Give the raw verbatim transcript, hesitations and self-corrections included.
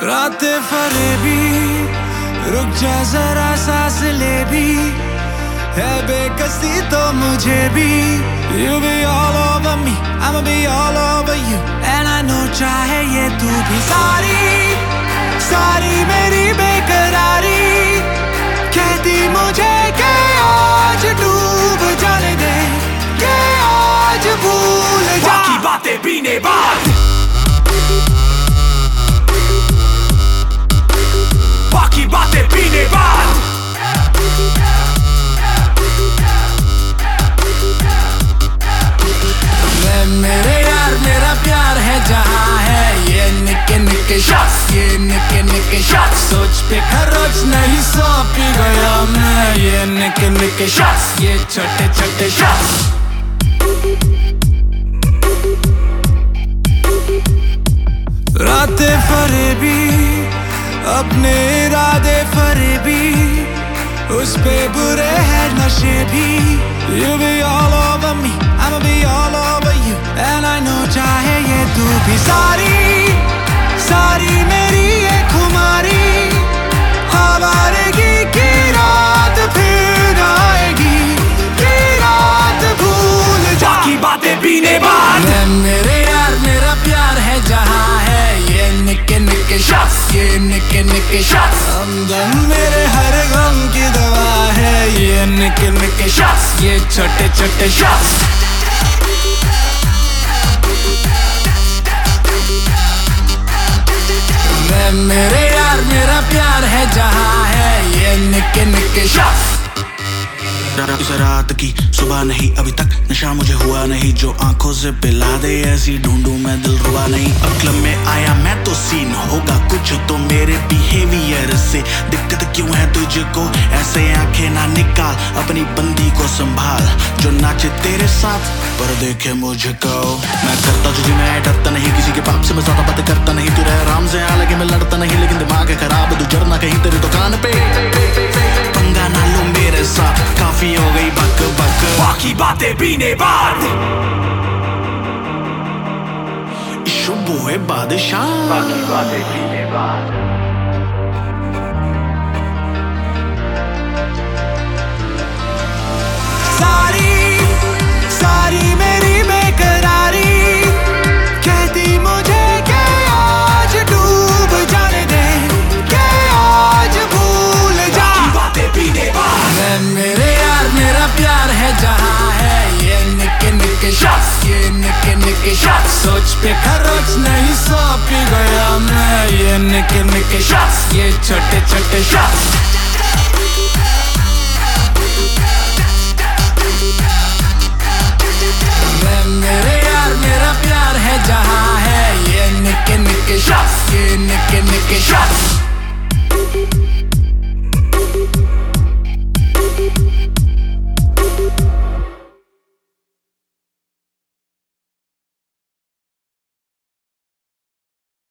रातें फरेबी, रुक जा जरा सांस ले भी, है बेकसी तो मुझे भी। You be all over me, I'ma be all over you, and I know चाहे ये तू भी। सारी सारी मेरी बेकरारी कहती मुझे कि आज डूब जाने दे, कि आज भूल जा। बाकी बातें पीने बाद, बाकी बातें पीने बाद, मैं मेरे यार मेरा प्यार है जहाँ है ये निके निके शॉट्स, ये निके निके शॉट्स। सोच पे खरोच नहीं सौ पी गया मैं, ये निके निके शॉट्स, ये छोटे छोटे शॉट्स। रातें फरेबी, अपने इरादे फरेबी, उस पे बुरे हैं नशे भी। You be all over me, I'ma be all over you, and I know चाहे ये तू भी। सारी सारी मेरी ये खुमारी आवारगी की रात फिर आएगी, की रात भूल जा। बाकी बातें पीने बाद, मैं मेरे यार मेरा प्यार है जहाँ है ये निके निके शॉट्स, ये निके निके शॉट्स। हमदम मेरे हर गम की दवा है ये निके निके शॉट्स, ये छोटे छोटे शॉट्स। मैं मेरे यार मेरा प्यार है जहाँ है ये निके निके शॉट्स। उस रात की सुबह नहीं अभी तक नशा मुझे हुआ नहीं, जो आंखों से पिला दे ऐसी ढूंढूं मैं दिल रुबा नहीं। अब क्लब में आया मैं तो सीन होगा कुछ तो मेरे बिहेवियर से। दिक्कत क्यों है तुझको ऐसे आंखें ना निकाल, अपनी बंदी को संभाल जो नाचे तेरे साथ पर देखे मुझको। मैं करता तुझे मैं डरता नहीं, किसी के पाप से मैं ज्यादा बातें करता नहीं। तू रह आराम से हालांकि मैं लड़ता नहीं, लेकिन दिमाग है खराब तू जरना कहीं तेरी दुकान पे। पंगा ना लो मेरे साथ, काफी हो गई बक बक। बाकी बातें पीने बाद, शुभ हुए बादशाह। बाकी बातें पीने बाद, सारी सारी मेरी बेकरारी कहती मुझे कि आज डूब जाने दे, कि आज भूल जा। बाकी बातें पीने बाद, मैं मेरे यार मेरा प्यार है जहाँ है ये निके निके शॉट्स, ये निके निके शॉट्स। सोच पे खरोच नहीं सौ पी गया मैं, ये निके निके शॉट्स, ये छोटे छोटे शॉट्स।